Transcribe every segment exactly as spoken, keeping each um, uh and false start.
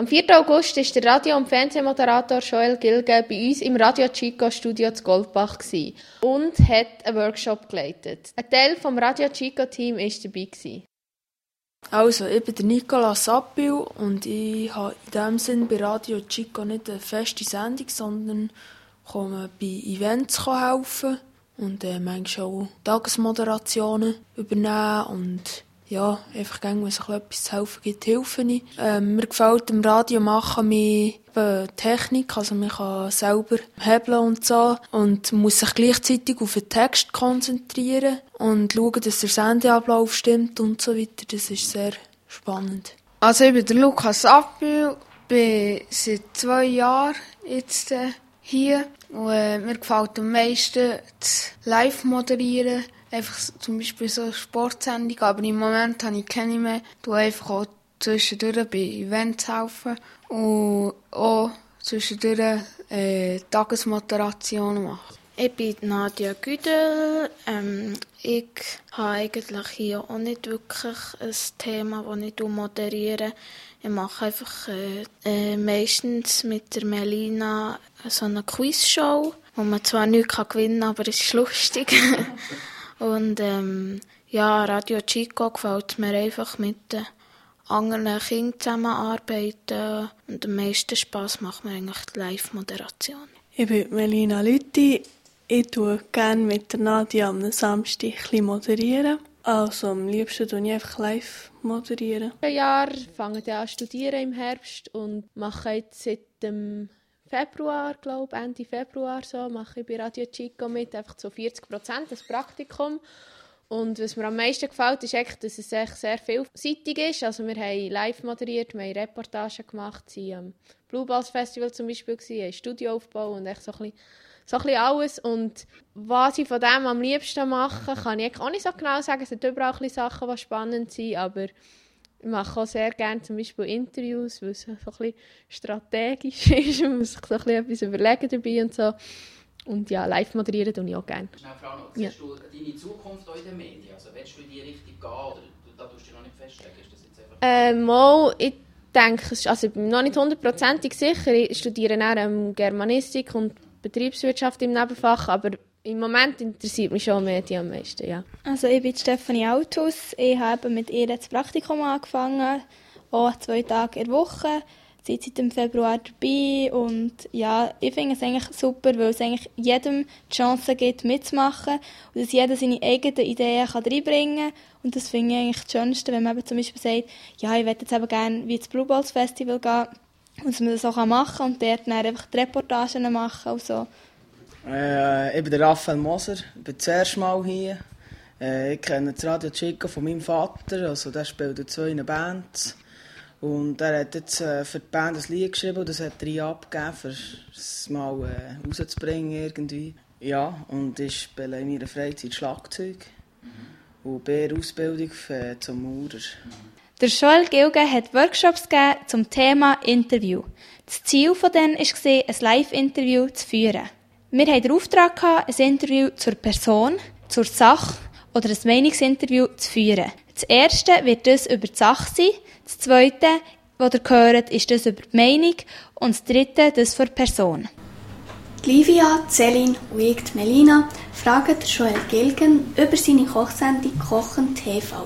Am vierten August war der Radio- und Fernsehmoderator Joel Gilgen bei uns im Radio Chico Studio zu Goldbach und hat einen Workshop geleitet. Ein Teil des Radio Chico Team war dabei. Also, ich bin der Nicolas Appil und ich habe in diesem Sinn bei Radio Chico nicht eine feste Sendung, sondern komme bei Events helfen und äh, manchmal auch Tagesmoderationen übernehmen und ja, einfach gerne, wenn es etwas zu helfen gibt, helfe ich. Ähm, mir gefällt im Radio machen mit äh, Technik, also man kann selber hebeln und so und muss sich gleichzeitig auf den Text konzentrieren und schauen, dass der Sendeablauf stimmt und so weiter. Das ist sehr spannend. Also ich bin der Lukas Appel, bin seit zwei Jahren jetzt äh, hier und äh, mir gefällt am meisten das Live-Moderieren. Einfach zum Beispiel so eine Sportsendung, aber im Moment habe ich keine mehr. Ich helfe einfach auch zwischendurch bei Events helfen und auch zwischendurch äh, Tagesmoderationen machen. Ich bin Nadia Güdel. Ähm, ich habe eigentlich hier auch nicht wirklich ein Thema, das ich moderiere. Ich mache einfach äh, äh, meistens mit der Melina so eine Quizshow, wo man zwar nichts gewinnen kann, aber es ist lustig. Und ähm, ja, Radio Chico gefällt mir einfach mit den anderen Kindern zusammenarbeiten. Und am meisten Spass macht mir eigentlich die Live-Moderation. Ich bin Melina Lüthi. Ich tue gerne mit der Nadia am Samstag ein bisschen moderieren. Also am liebsten tue ich einfach live moderieren. Ein Jahr fange ich an zu studieren im Herbst und mache jetzt seit dem Februar, glaube Ende Februar so, mache ich bei Radio Chico mit, einfach zu vierzig Prozent das Praktikum. Und was mir am meisten gefällt, ist echt, dass es echt sehr vielseitig ist. Also wir haben live moderiert, wir haben Reportagen gemacht, sie am Blue Balls Festival zum Beispiel gewesen, haben Studioaufbau und echt so ein bisschen, so ein bisschen alles. Und was ich von dem am liebsten mache, kann ich auch nicht so genau sagen. Es sind überall ein bisschen Sachen, die spannend sind, aber ich mache auch sehr gerne zum Beispiel Interviews, weil es so ein bisschen strategisch ist. Man muss sich so ein bisschen etwas überlegen dabei und so. Und ja, live moderieren tue ich auch gerne. Schnell Frau, ja. Siehst du deine Zukunft auch in den Medien? Also willst du in die Richtung gehen oder da tust du dich noch nicht festlegen? Ist das jetzt einfach... Ähm, mal, ich denke, also ich bin noch nicht hundertprozentig sicher. Ich studiere dann Germanistik und Betriebswirtschaft im Nebenfach, aber im Moment interessiert mich schon Medien am meisten, ja. Also ich bin Stefanie Autus. Ich habe mit ihr das Praktikum angefangen, auch zwei Tage in der Woche. Sie ist seit dem Februar dabei und ja, ich finde es eigentlich super, weil es eigentlich jedem die Chance gibt, mitzumachen und dass jeder seine eigenen Ideen kann reinbringen kann. Und das finde ich eigentlich das Schönste, wenn man eben zum Beispiel sagt, ja, ich möchte jetzt eben gerne wie ins Blue Balls Festival gehen und dass man das auch machen kann und dort dann einfach die Reportagen machen und so. Äh, ich bin der Raphael Moser, ich bin das erste Mal hier. Äh, ich kenne das Radio Chico von meinem Vater, also der spielt in zwei Bands. Und er hat jetzt äh, für die Band ein Lied geschrieben und das hat er hier abgegeben, um es mal äh, rauszubringen irgendwie. Ja, und ich spiele in meiner Freizeit Schlagzeug mhm. und bin in der Ausbildung äh, zum Maurer. Der Joel Gilgen hat Workshops gegeben zum Thema Interview. Das Ziel von denen war, ein Live-Interview zu führen. Wir hatten den Auftrag, ein Interview zur Person, zur Sache oder ein Meinungsinterview zu führen. Das erste wird das über die Sache sein, das zweite, was ihr hört, ist das über die Meinung und das dritte das für die Person. Livia, Celine und ich, Melina, fragen Joel Gilgen über seine Kochsendung «Kochen T V».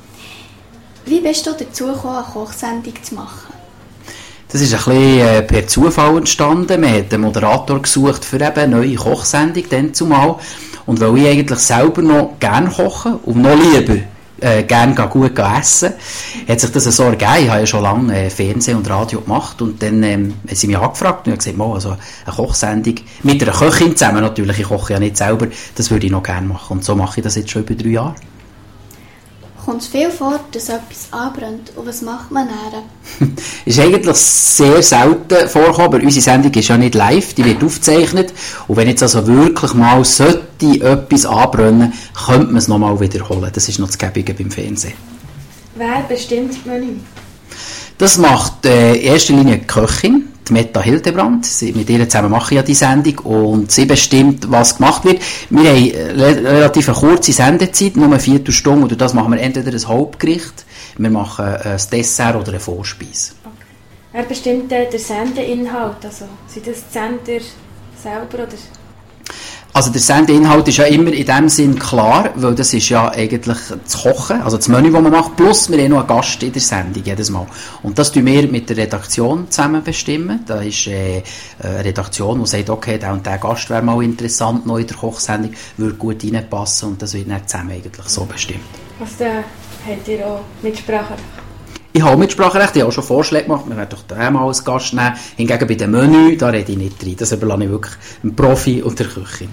Wie bist du dazu gekommen, eine Kochsendung zu machen? Das ist ein bisschen äh, per Zufall entstanden. Man hat einen Moderator gesucht für eben eine neue Kochsendung, dann zumal. Und weil ich eigentlich selber noch gerne koche und noch lieber äh, gerne gut essen, hat sich das so ergeben. Ich habe ja schon lange äh, Fernsehen und Radio gemacht und dann ähm, haben sie mich angefragt und ich habe gesagt, mal, also eine Kochsendung mit einer Köchin zusammen natürlich, ich koche ja nicht selber, das würde ich noch gerne machen. Und so mache ich das jetzt schon über drei Jahre. Kommt es viel vor, dass etwas anbrennt und was macht man dann? Ist eigentlich sehr selten vorgekommen, aber unsere Sendung ist ja nicht live, die wird aufgezeichnet und wenn jetzt also wirklich mal sollte etwas anbrennen, könnte man es nochmal wiederholen. Das ist noch das Gäbige beim Fernsehen. Wer bestimmt das Menü? Das macht äh, in erster Linie die Köchin, die Metta Hildebrand. Sie, mit ihr zusammen mache ich ja die Sendung und sie bestimmt, was gemacht wird. Wir haben eine relativ eine kurze Sendezeit, nur eine Viertelstunde, und das machen wir entweder ein Hauptgericht, wir machen ein Dessert oder eine Vorspeise. Okay. Wer bestimmt den Sendeinhalt? Also, sind das die Sender selber oder? Also der Sendeinhalt ist ja immer in dem Sinn klar, weil das ist ja eigentlich das Kochen, also das Menü, das man macht, plus wir haben noch einen Gast in der Sendung jedes Mal. Und das tun wir mit der Redaktion zusammen bestimmen. Da ist äh, eine Redaktion, die sagt, okay, der und der Gast wäre mal interessant, neu in der Kochsendung, würde gut reinpassen und das wird dann zusammen eigentlich so bestimmt. Also da habt ihr auch Mitspracherecht? Ich habe Mitspracherecht, ich habe auch schon Vorschläge gemacht, wir werden doch da mal als Gast nehmen. Hingegen bei dem Menü, da rede ich nicht rein, das überlasse ich wirklich einem Profi und der Köchin.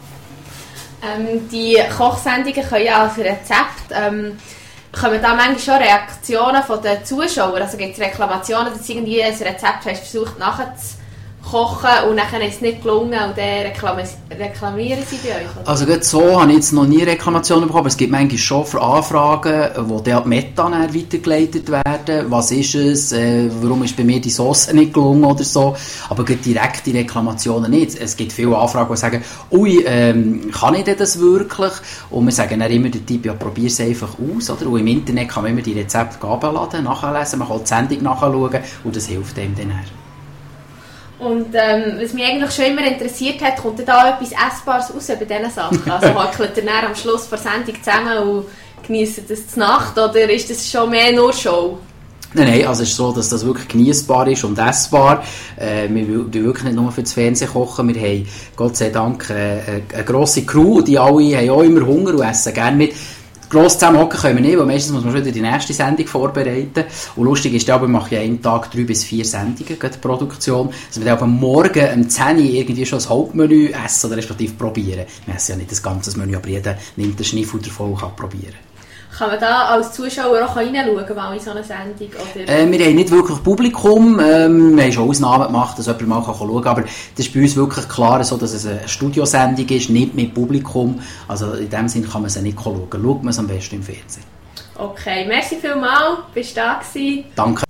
Ähm, die Kochsendungen können ja als Rezept, ähm, kommen da manchmal schon Reaktionen von den Zuschauern, also gibt es Reklamationen, dass irgendwie ein Rezept hast versucht nachzukochen und dann ist es nicht gelungen und dann reklamieren sie bei euch? Oder? Also gerade so habe ich jetzt noch nie Reklamationen bekommen, aber es gibt manchmal schon für Anfragen, wo dann die Meta weitergeleitet werden. Was ist es? Äh, warum ist bei mir die Sauce nicht gelungen oder so? Aber gerade direkte Reklamationen nicht. Es gibt viele Anfragen, die sagen, ui, ähm, kann ich denn das wirklich? Und wir sagen dann immer der Typ, ja, probier es einfach aus. Oder? Und im Internet kann man immer die Rezepte abladen, nachlesen, man kann die Sendung nachschauen und das hilft einem dann. Und ähm, was mich eigentlich schon immer interessiert hat, kommt da etwas Essbares raus bei diesen Sachen? Also hockelt ihr dann am Schluss der Sendung zusammen und genießt das zur Nacht oder ist das schon mehr nur Show? Nein, nein, also es ist so, dass das wirklich genießbar ist und essbar. Äh, wir tun wirklich nicht nur für das Fernsehen kochen, wir haben Gott sei Dank äh, eine grosse Crew, die alle haben auch immer Hunger und essen gerne mit. Gross zusammenhocken können wir nicht, weil meistens muss man schon wieder die nächste Sendung vorbereiten. Und lustig ist, aber wir machen ja einen Tag drei bis vier Sendungen, die Produktion. Also wir dann am Morgen um zehn Uhr irgendwie schon das Hauptmenü essen oder respektive probieren. Wir essen ja nicht das ganze Menü, aber jeder nimmt den Schniffel davon und kann probieren. Kann man da als Zuschauer auch reinschauen, mal in so eine Sendung? Oder? Äh, wir haben nicht wirklich Publikum. Ähm, wir haben schon Ausnahmen gemacht, dass jemand mal schauen kann. Aber das ist bei uns wirklich klar, so, dass es eine Studiosendung ist, nicht mit Publikum. Also in dem Sinne kann man sie nicht schauen. Schaut man es am besten im Fernsehen. Okay, merci vielmals. Bist du da gewesen? Danke.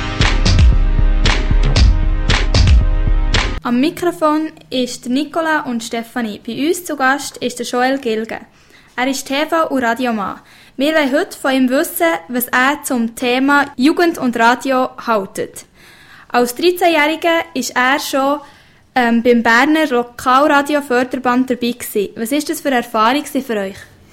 Am Mikrofon ist Nicola und Stefanie. Bei uns zu Gast ist der Joel Gilgen. Er ist T V- und Radiomann. Wir wollen heute von ihm wissen, was er zum Thema Jugend und Radio hält. Als dreizehnjähriger ist er schon ähm, beim Berner Lokalradio-Förderband dabei gewesen. Was war das für eine Erfahrung für euch?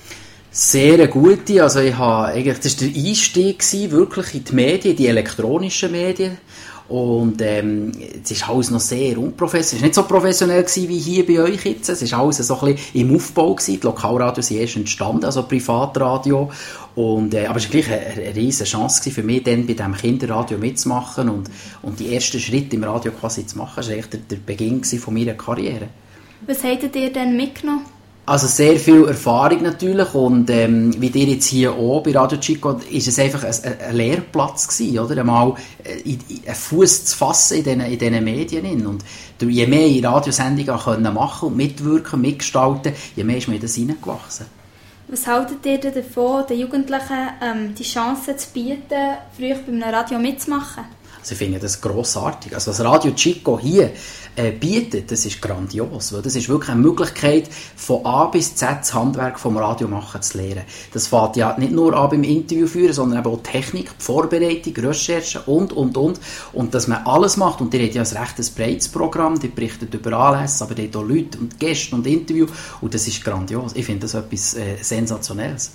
Sehr eine gute. Also ich habe eigentlich, das war der Einstieg gewesen, wirklich in die Medien, die elektronischen Medien. Und ähm, es war alles noch sehr unprofessionell. Es war nicht so professionell gewesen wie hier bei euch jetzt. Es war alles so ein bisschen im Aufbau gewesen. Die Lokalradios sind erst entstanden, also Privatradio. Und, äh, aber es war gleich eine, eine riesige Chance für mich, dann bei diesem Kinderradio mitzumachen und, und die ersten Schritte im Radio quasi zu machen. Das war eigentlich der, der Beginn von meiner Karriere. Was hättet ihr denn mitgenommen? Also sehr viel Erfahrung natürlich und ähm, wie ihr jetzt hier auch bei Radio Chico, ist es einfach ein, ein Lehrplatz gewesen, oder? Einmal äh, einen Fuß zu fassen in diesen, in diesen Medien. In. Und je mehr ich Radiosendungen können machen und mitwirken, mitgestalten, je mehr ist mir das hineingewachsen. Was haltet ihr denn davon, den Jugendlichen ähm, die Chance zu bieten, früh bei einem Radio mitzumachen? Also ich finde das grossartig. Also was Radio Chico hier äh, bietet, das ist grandios. Weil das ist wirklich eine Möglichkeit, von A bis Z das Handwerk vom Radiomachen zu lernen. Das fängt ja nicht nur an beim Interview führen, sondern eben auch Technik, Vorbereitung, Recherche und, und, und. Und dass man alles macht. Und ihr habt ja ein recht breites Programm, die berichtet über Anlässe, aber ihr habt auch Leute und Gäste und Interview. Und das ist grandios. Ich finde das etwas äh, Sensationelles.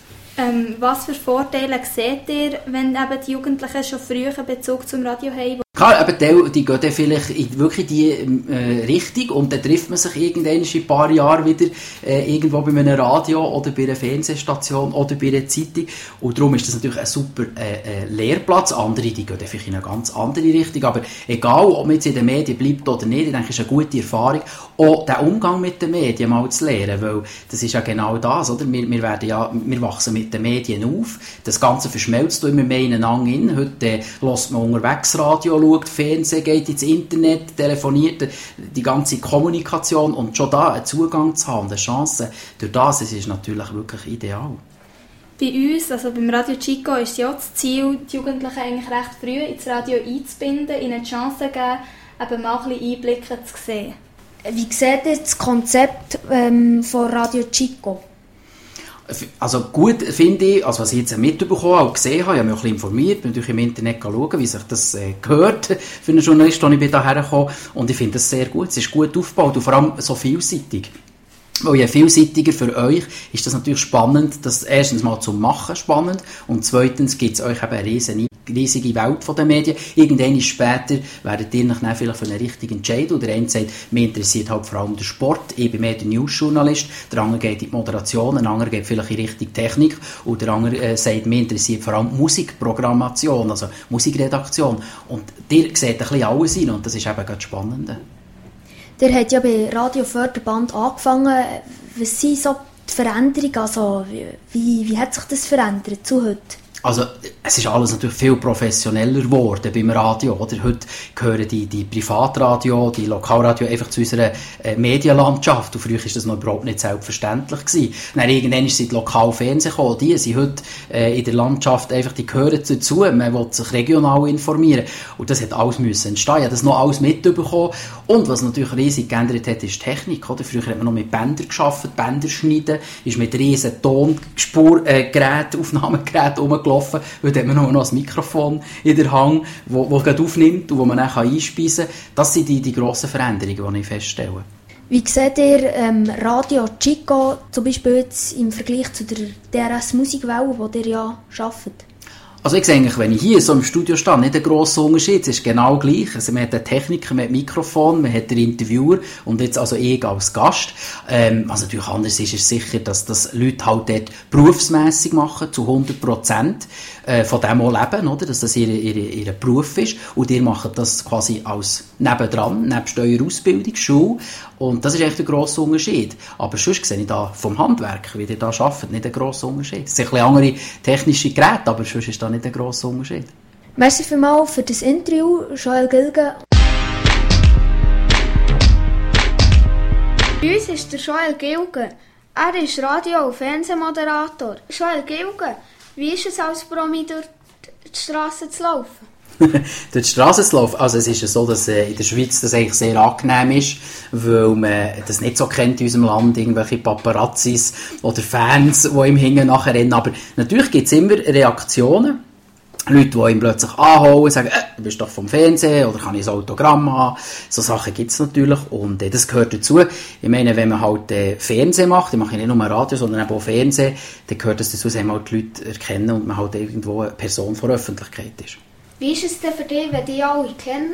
Ähm, was für Vorteile seht ihr, wenn eben die Jugendlichen schon früher Bezug zum Radio haben? Klar, eben die, die gehen dann vielleicht in wirklich die äh, Richtung und dann trifft man sich irgendwann in ein paar Jahren wieder äh, irgendwo bei einem Radio oder bei einer Fernsehstation oder bei einer Zeitung und darum ist das natürlich ein super äh, äh, Lehrplatz. Andere, die gehen dann vielleicht in eine ganz andere Richtung, aber egal, ob man jetzt in den Medien bleibt oder nicht, ich denke, es ist eine gute Erfahrung, auch den Umgang mit den Medien mal zu lernen, weil das ist ja genau das, oder? Wir, wir, werden ja, wir wachsen mit den Medien auf, das Ganze verschmelzt immer mehr ineinander hin. Heute äh, hört man unterwegs Radio, schaut Fernsehen, geht ins Internet, telefoniert, die ganze Kommunikation und schon da einen Zugang zu haben, eine Chance, durch das, es ist natürlich wirklich ideal. Bei uns, also beim Radio Chico, ist ja das Ziel, die Jugendlichen eigentlich recht früh ins Radio einzubinden, ihnen die Chance zu geben, eben mal ein bisschen Einblicke zu sehen. Wie seht ihr das Konzept ähm, von Radio Chico? Also gut finde ich, also was ich jetzt mitbekommen habe und gesehen habe, ich habe mich auch ein bisschen informiert, bin natürlich im Internet schauen, wie sich das äh, gehört für einen Journalist, als ich hierher gekommen bin. Und ich finde das sehr gut, es ist gut aufgebaut und vor allem so vielseitig. Weil je vielseitiger für euch ist das natürlich spannend, das erstens mal zum Machen spannend und zweitens gibt es euch eben eine riesen, riesige Welt von den Medien. Irgendwann später werdet ihr euch dann vielleicht für einen richtigen Entscheid oder der eine sagt, mir interessiert halt vor allem der Sport, ich bin mehr der Newsjournalist, der andere geht in die Moderation, ein anderer geht vielleicht in Richtung Technik und der andere äh, sagt, mir interessiert vor allem Musikprogrammation, also Musikredaktion und ihr seht ein bisschen alles rein und das ist eben ganz spannend. Der hat ja bei Radio Förderband angefangen. Was sind so die Veränderungen? Also, wie, wie hat sich das verändert zu heute? Also, es ist alles natürlich viel professioneller geworden beim Radio, oder? Heute gehören die, die Privatradio, die Lokalradio einfach zu unserer äh, Medienlandschaft. Und früher war das noch überhaupt nicht selbstverständlich gewesen. Dann irgendwann sind die Lokalfernsehen gekommen. Die sind heute äh, in der Landschaft einfach, die gehören dazu. Man will sich regional informieren. Und das hat alles müssen entstehen. Ich habe das noch alles mitbekommen. Und was natürlich riesig geändert hat, ist die Technik, oder? Früher hat man noch mit Bändern gearbeitet, Bänder schneiden, ist mit riesen Tonspurgeräten, äh, Aufnahmegeräten rumgelaufen. Heute hat man noch ein Mikrofon in der Hand, das gerade aufnimmt und wo man dann einspeisen kann. Das sind die, die grossen Veränderungen, die ich feststelle. Wie seht ihr ähm, Radio Chico zum Beispiel jetzt im Vergleich zu der D R S Musikwelle, die ihr ja arbeitet? Also ich sehe eigentlich, wenn ich hier so im Studio stehe, nicht einen grossen Unterschied. Es ist genau gleich. Also man hat den Techniker, man hat das Mikrofon, man hat den Interviewer und jetzt also ich als Gast. Ähm, also natürlich anders ist es sicher, dass das Leute halt dort berufsmässig machen, zu hundert Prozent äh, von dem auch leben, oder? Dass das ihr, ihr, ihr Beruf ist. Und ihr macht das quasi als nebendran, nebst eurer Ausbildung, Schule. Und das ist echt ein grosser Unterschied. Aber sonst sehe ich da vom Handwerk, wie ihr da arbeitet, nicht einen grossen Unterschied. Es sind ein bisschen andere technische Geräte, aber sonst ist da nicht ein grosser Unterschied. Merci vielmals für das Interview, Joel Gilgen. Bei uns ist der Joel Gilgen. Er ist Radio- und Fernsehmoderator. Joel Gilgen, wie ist es als Promi durch die Straße zu laufen? Durch die Straße zu laufen. Also es ist ja so, dass äh, in der Schweiz das eigentlich sehr angenehm ist, weil man das nicht so kennt in unserem Land, irgendwelche Paparazzis oder Fans, die ihm hinten nachher rennen. Aber natürlich gibt es immer Reaktionen. Leute, die ihn plötzlich anholen, sagen, äh, du bist doch vom Fernsehen oder kann ich ein Autogramm haben. So Sachen gibt es natürlich und äh, das gehört dazu. Ich meine, wenn man halt äh, Fernsehen macht, ich mache nicht nur Radio, sondern auch Fernsehen, dann gehört das dazu, dass man halt die Leute erkennen und man halt irgendwo eine Person von der Öffentlichkeit ist. Wie ist es denn für dich, wenn die alle kennen?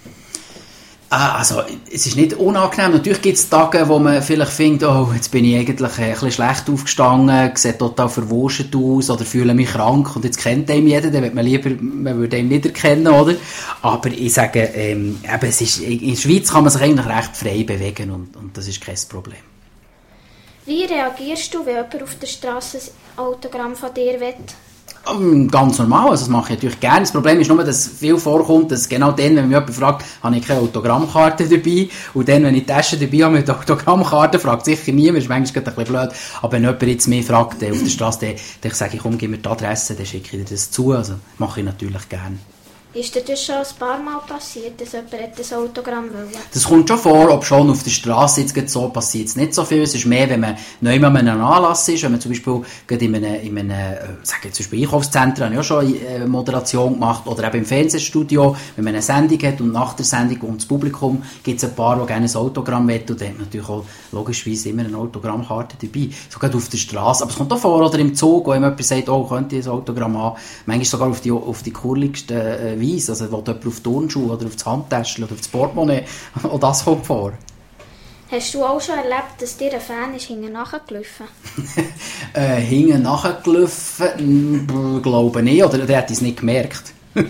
Ah, also, es ist nicht unangenehm. Natürlich gibt es Tage, wo man vielleicht findet, oh, jetzt bin ich eigentlich ein bisschen schlecht aufgestanden, sehe total verwurscht aus oder fühle mich krank und jetzt kennt einem jeder, dann würde man lieber, man würde ihn nicht erkennen, oder? Aber ich sage, ähm, eben, es ist, in der Schweiz kann man sich eigentlich recht frei bewegen und, und das ist kein Problem. Wie reagierst du, wenn jemand auf der Straße ein Autogramm von dir will? Ganz normal, also das mache ich natürlich gerne. Das Problem ist nur, dass viel vorkommt, dass genau dann, wenn mich jemand fragt, habe ich keine Autogrammkarte dabei und dann, wenn ich die Tasche dabei habe mit Autogrammkarte, fragt sicher niemand, das ist manchmal ein bisschen blöd, aber wenn jemand jetzt mich fragt auf der Straße, dann, dann sage ich, komm, gib mir die Adresse, dann schicke ich dir das zu, also mache ich natürlich gerne. Ist dir das schon ein paar Mal passiert, dass jemand ein Autogramm will? Das kommt schon vor, ob schon auf der Straße jetzt so passiert es nicht so viel. Es ist mehr, wenn man neu an einem Anlass ist, wenn man zum Beispiel gerade in einem, in einem sage ich zum Beispiel Einkaufszentrum, habe ich auch schon eine Moderation gemacht, oder eben im Fernsehstudio, wenn man eine Sendung hat und nach der Sendung und das Publikum gibt es ein paar, die gerne ein Autogramm wollen und dann hat man natürlich auch logischerweise immer eine Autogrammkarte dabei. So gerade auf der Straße. Aber es kommt auch vor, oder im Zug, wo jemand sagt, oh, könnte ich ein Autogramm haben. Manchmal sogar auf die, auf die kurligsten äh, Weise. Also, will jemand auf die Turnschuhe oder auf das Handtäschchen oder auf das Portemonnaie. Auch das kommt vor. Hast du auch schon erlebt, dass dir ein Fan ist hinten nachgelaufen? äh, hinten nachgelaufen? Glaube nicht. Oder der hat es nicht gemerkt. äh,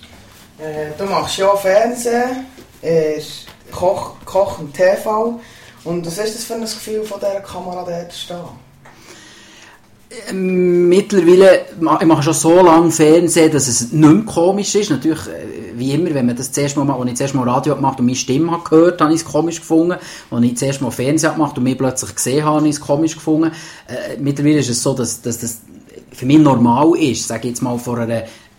du machst ja Fernsehen, äh, Koch, Koch und T V. Und was ist das für ein Gefühl, von dieser Kamera dort zu stehen? Mittlerweile, ich mache schon so lange Fernsehen, dass es nicht mehr komisch ist. Natürlich, wie immer, wenn man das zuerst mal, als ich zuerst mal Radio gemacht und meine Stimme habe gehört, habe ich es komisch gefunden. Als ich zuerst mal Fernsehen gemacht und mich plötzlich gesehen habe, habe ich es komisch gefunden. Äh, mittlerweile ist es so, dass, dass das für mich normal ist, sage ich jetzt mal, vor einer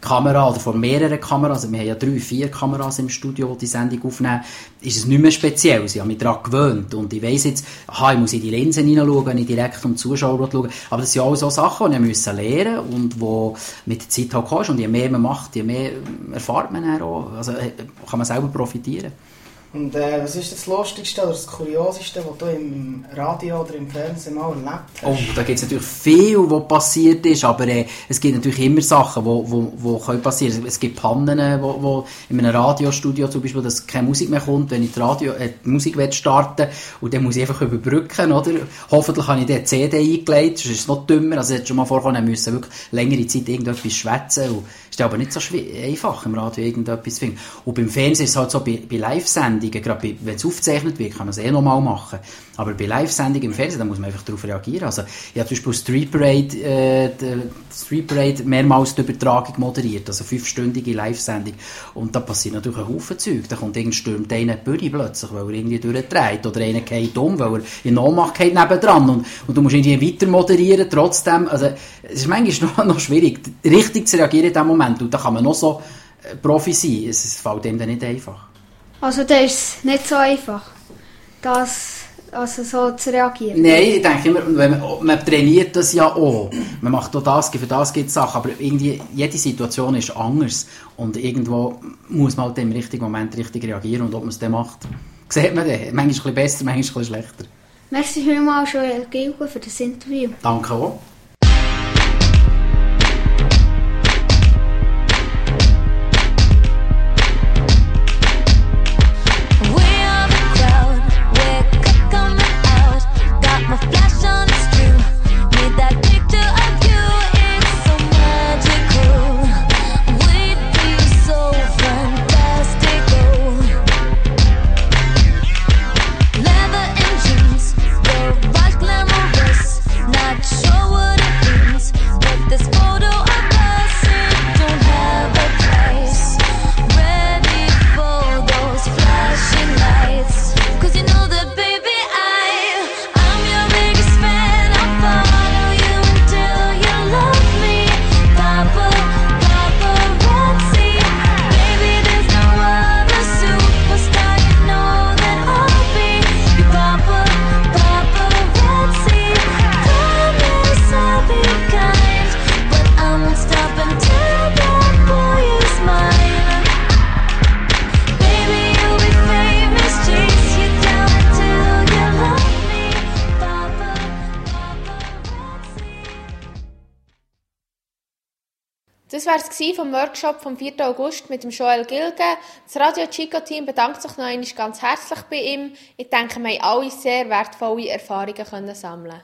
Kamera oder vor mehreren Kameras, also wir haben ja drei, vier Kameras im Studio, die die Sendung aufnehmen, ist es nicht mehr speziell. Ich habe mich daran gewöhnt und ich weiss jetzt, aha, ich muss in die Linsen hineinschauen, nicht direkt um die Zuschauer schauen, aber das sind ja auch so Sachen, die ich müssen lernen und wo mit der Zeit halt kommst und je mehr man macht, je mehr erfahrt man dann auch, also kann man selber profitieren. Und äh, was ist das Lustigste oder das Kurioseste, was du im Radio oder im Fernsehen mal erlebt hast? Oh, da gibt es natürlich viel, was passiert ist, aber äh, es gibt natürlich immer Sachen, die wo, wo, wo können passieren. Es gibt Pannen, wo, wo in einem Radiostudio zum Beispiel, dass keine Musik mehr kommt, wenn ich die, Radio, äh, die Musik starten will, und dann muss ich einfach überbrücken, oder? Hoffentlich habe ich dann C D eingelegt, sonst ist es noch dümmer. Also es hat schon mal vorkommen, wir müssen wirklich längere Zeit irgendetwas schwätzen. Und es ist aber nicht so einfach, im Radio irgendetwas zu finden. Und beim Fernsehen ist es halt so, bei, bei Live-Sendungen, gerade wenn es aufgezeichnet wird, kann man es eh nochmal machen. Aber bei Live-Sendungen im Fernsehen, da muss man einfach darauf reagieren. Also, ich habe zum Beispiel Street Parade, äh, Street Parade mehrmals die Übertragung moderiert, also fünfstündige Live-Sendung. Und da passiert natürlich ein Haufen Zeug. Da kommt irgendein stürmt einer die Bühne plötzlich, weil er irgendwie durchdreht. Oder einer geht um, weil er in Ohnmacht geht nebendran. Und, und du musst irgendwie weiter moderieren, trotzdem. Also, es ist manchmal noch, noch schwierig, richtig zu reagieren in diesem Moment. Und da kann man noch so äh, Profi sein. Es, es fällt dem dann nicht einfach. Also das ist nicht so einfach, das, also so zu reagieren. Nein, ich denke immer, wenn man, man trainiert das ja auch. Man macht auch das, für das gibt es Sachen, aber irgendwie, jede Situation ist anders. Und irgendwo muss man halt im richtigen Moment richtig reagieren und ob man es dann macht, sieht man dann. Manchmal ein bisschen besser, manchmal ein bisschen schlechter. Merci vielmals, Joel Gilgen, für das Interview. Danke auch. Das war es vom Workshop vom vierten August mit dem Joel Gilgen. Das Radio Chico Team bedankt sich noch einmal ganz herzlich bei ihm. Ich denke, wir haben alle sehr wertvolle Erfahrungen sammeln können.